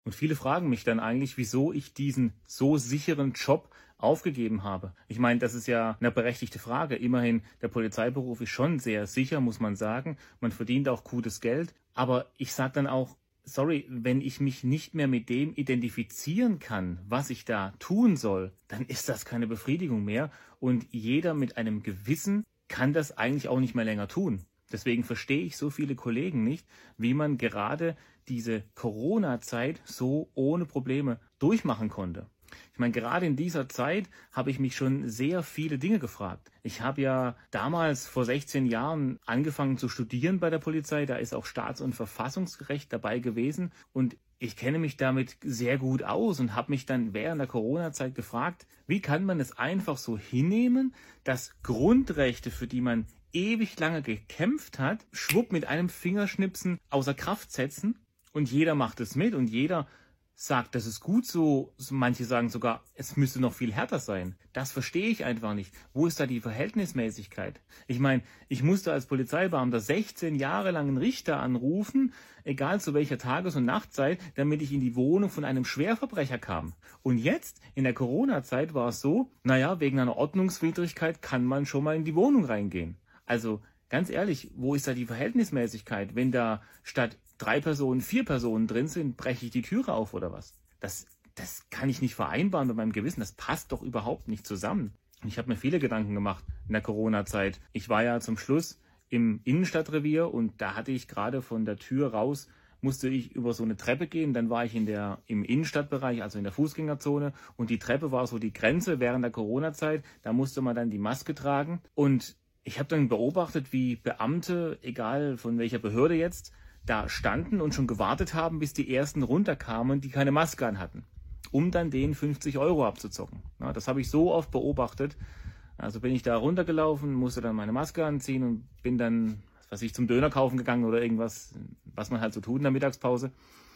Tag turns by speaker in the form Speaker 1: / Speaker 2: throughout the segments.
Speaker 1: Und viele fragen mich dann eigentlich, wieso ich diesen so sicheren Job aufgegeben habe. Ich meine, das ist ja eine berechtigte Frage. Immerhin, der Polizeiberuf ist schon sehr sicher, muss man sagen. Man verdient auch gutes Geld. Aber ich sage dann auch, sorry, wenn ich mich nicht mehr mit dem identifizieren kann, was ich da tun soll, dann ist das keine Befriedigung mehr. Und jeder mit einem Gewissen kann das eigentlich auch nicht mehr länger tun. Deswegen verstehe ich so viele Kollegen nicht, wie man gerade diese Corona-Zeit so ohne Probleme durchmachen konnte. Ich meine, gerade in dieser Zeit habe ich mich schon sehr viele Dinge gefragt. Ich habe ja damals vor 16 Jahren angefangen zu studieren bei der Polizei. Da ist auch Staats- und Verfassungsrecht dabei gewesen. Und ich kenne mich damit sehr gut aus und habe mich dann während der Corona-Zeit gefragt, wie kann man es einfach so hinnehmen, dass Grundrechte, für die man ewig lange gekämpft hat, schwupp mit einem Fingerschnipsen außer Kraft setzen und jeder macht es mit und jeder sagt, das ist gut so. Manche sagen sogar, es müsste noch viel härter sein. Das verstehe ich einfach nicht. Wo ist da die Verhältnismäßigkeit? Ich meine, ich musste als Polizeibeamter 16 Jahre lang einen Richter anrufen, egal zu welcher Tages- und Nachtzeit, damit ich in die Wohnung von einem Schwerverbrecher kam. Und jetzt, in der Corona-Zeit, war es so, wegen einer Ordnungswidrigkeit kann man schon mal in die Wohnung reingehen. Also, ganz ehrlich, wo ist da die Verhältnismäßigkeit? Wenn da statt 3 Personen 4 Personen drin sind, breche ich die Türe auf oder was? Das kann ich nicht vereinbaren mit meinem Gewissen. Das passt doch überhaupt nicht zusammen. Ich habe mir viele Gedanken gemacht in der Corona-Zeit. Ich war ja zum Schluss im Innenstadtrevier und da hatte ich gerade von der Tür raus, musste ich über so eine Treppe gehen. Dann war ich im Innenstadtbereich, also in der Fußgängerzone. Und die Treppe war so die Grenze während der Corona-Zeit. Da musste man dann die Maske tragen. Und ich habe dann beobachtet, wie Beamte, egal von welcher Behörde jetzt, da standen und schon gewartet haben, bis die ersten runterkamen, die keine Maske an hatten, um dann denen 50 € abzuzocken. Ja, das habe ich so oft beobachtet. Also bin ich da runtergelaufen, musste dann meine Maske anziehen und bin dann, zum Döner kaufen gegangen oder irgendwas, was man halt so tut in der Mittagspause.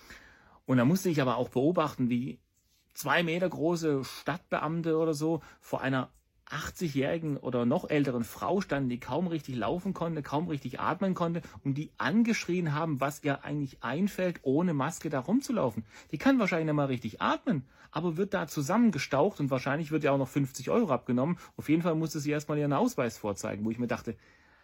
Speaker 1: Und da musste ich aber auch beobachten, wie 2 Meter große Stadtbeamte oder so vor einer 80-jährigen oder noch älteren Frau standen, die kaum richtig laufen konnte, kaum richtig atmen konnte und die angeschrien haben, was ihr eigentlich einfällt, ohne Maske da rumzulaufen. Die kann wahrscheinlich nicht mal richtig atmen, aber wird da zusammengestaucht und wahrscheinlich wird ihr auch noch 50 € abgenommen. Auf jeden Fall musste sie erstmal ihren Ausweis vorzeigen, wo ich mir dachte,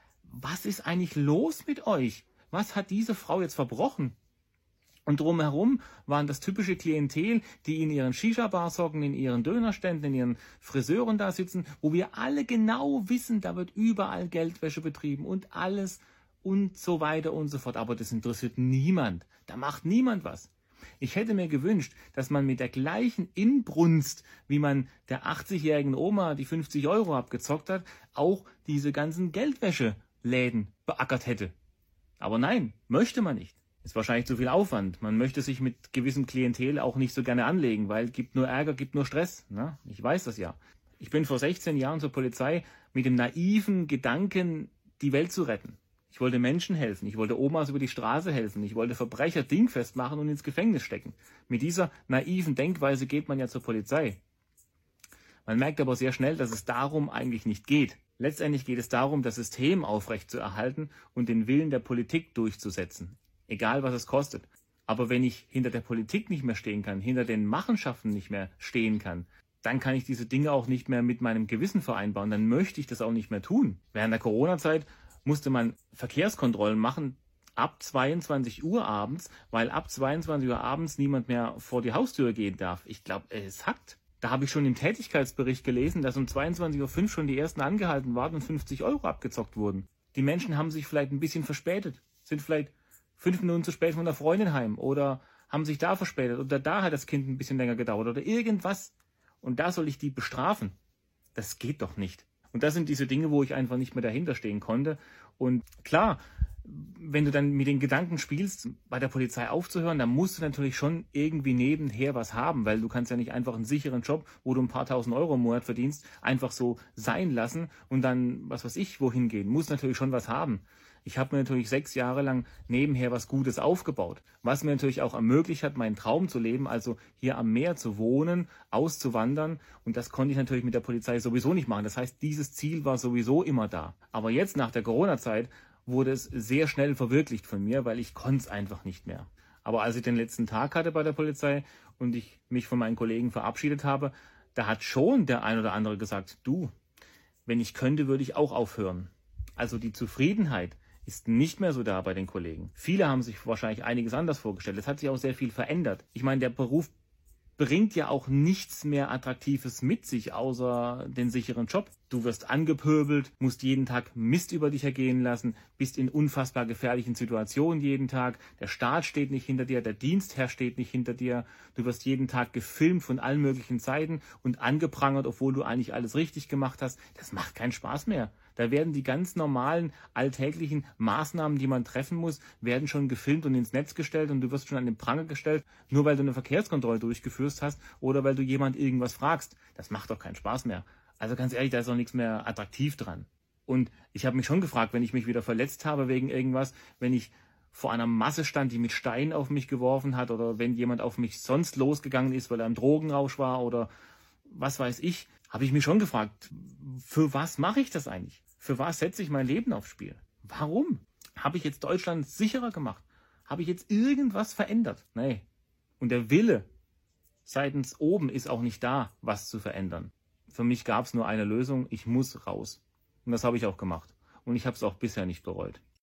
Speaker 1: was ist eigentlich los mit euch? Was hat diese Frau jetzt verbrochen? Und drumherum waren das typische Klientel, die in ihren Shisha-Bars hocken, in ihren Dönerständen, in ihren Friseuren da sitzen, wo wir alle genau wissen, da wird überall Geldwäsche betrieben und alles und so weiter und so fort. Aber das interessiert niemand. Da macht niemand was. Ich hätte mir gewünscht, dass man mit der gleichen Inbrunst, wie man der 80-jährigen Oma die 50 € abgezockt hat, auch diese ganzen Geldwäscheläden beackert hätte. Aber nein, möchte man nicht. Ist wahrscheinlich zu viel Aufwand. Man möchte sich mit gewissem Klientel auch nicht so gerne anlegen, weil gibt nur Ärger, gibt nur Stress. Na, ich weiß das ja. Ich bin vor 16 Jahren zur Polizei mit dem naiven Gedanken, die Welt zu retten. Ich wollte Menschen helfen. Ich wollte Omas über die Straße helfen. Ich wollte Verbrecher dingfest machen und ins Gefängnis stecken. Mit dieser naiven Denkweise geht man ja zur Polizei. Man merkt aber sehr schnell, dass es darum eigentlich nicht geht. Letztendlich geht es darum, das System aufrechtzuerhalten und den Willen der Politik durchzusetzen. Egal, was es kostet. Aber wenn ich hinter der Politik nicht mehr stehen kann, hinter den Machenschaften nicht mehr stehen kann, dann kann ich diese Dinge auch nicht mehr mit meinem Gewissen vereinbaren. Dann möchte ich das auch nicht mehr tun. Während der Corona-Zeit musste man Verkehrskontrollen machen ab 22 Uhr abends, weil ab 22 Uhr abends niemand mehr vor die Haustür gehen darf. Ich glaube, es hackt. Da habe ich schon im Tätigkeitsbericht gelesen, dass um 22:05 Uhr schon die ersten angehalten waren und 50 € abgezockt wurden. Die Menschen haben sich vielleicht ein bisschen verspätet, sind vielleicht 5 Minuten zu spät von der Freundin heim oder haben sich da verspätet oder da hat das Kind ein bisschen länger gedauert oder irgendwas. Und da soll ich die bestrafen. Das geht doch nicht. Und das sind diese Dinge, wo ich einfach nicht mehr dahinter stehen konnte. Und klar, wenn du dann mit den Gedanken spielst, bei der Polizei aufzuhören, dann musst du natürlich schon irgendwie nebenher was haben, weil du kannst ja nicht einfach einen sicheren Job, wo du ein paar tausend Euro im Monat verdienst, einfach so sein lassen und dann, was weiß ich, wohin gehen. Muss natürlich schon was haben. Ich habe mir natürlich 6 Jahre lang nebenher was Gutes aufgebaut, was mir natürlich auch ermöglicht hat, meinen Traum zu leben, also hier am Meer zu wohnen, auszuwandern. Und das konnte ich natürlich mit der Polizei sowieso nicht machen. Das heißt, dieses Ziel war sowieso immer da. Aber jetzt nach der Corona-Zeit wurde es sehr schnell verwirklicht von mir, weil ich konnte es einfach nicht mehr. Aber als ich den letzten Tag hatte bei der Polizei und ich mich von meinen Kollegen verabschiedet habe, da hat schon der ein oder andere gesagt, du, wenn ich könnte, würde ich auch aufhören. Also die Zufriedenheit ist nicht mehr so da bei den Kollegen. Viele haben sich wahrscheinlich einiges anders vorgestellt. Es hat sich auch sehr viel verändert. Ich meine, der Beruf bringt ja auch nichts mehr Attraktives mit sich, außer den sicheren Job. Du wirst angepöbelt, musst jeden Tag Mist über dich ergehen lassen, bist in unfassbar gefährlichen Situationen jeden Tag. Der Staat steht nicht hinter dir, der Dienstherr steht nicht hinter dir. Du wirst jeden Tag gefilmt von allen möglichen Seiten und angeprangert, obwohl du eigentlich alles richtig gemacht hast. Das macht keinen Spaß mehr. Da werden die ganz normalen, alltäglichen Maßnahmen, die man treffen muss, werden schon gefilmt und ins Netz gestellt und du wirst schon an den Pranger gestellt, nur weil du eine Verkehrskontrolle durchgeführt hast oder weil du jemand irgendwas fragst. Das macht doch keinen Spaß mehr. Also ganz ehrlich, da ist doch nichts mehr attraktiv dran. Und ich habe mich schon gefragt, wenn ich mich wieder verletzt habe wegen irgendwas, wenn ich vor einer Masse stand, die mit Steinen auf mich geworfen hat oder wenn jemand auf mich sonst losgegangen ist, weil er im Drogenrausch war oder was weiß ich, habe ich mich schon gefragt, für was mache ich das eigentlich? Für was setze ich mein Leben aufs Spiel? Warum? Habe ich jetzt Deutschland sicherer gemacht? Habe ich jetzt irgendwas verändert? Nee. Und der Wille seitens oben ist auch nicht da, was zu verändern. Für mich gab es nur eine Lösung, ich muss raus. Und das habe ich auch gemacht. Und ich habe es auch bisher nicht bereut.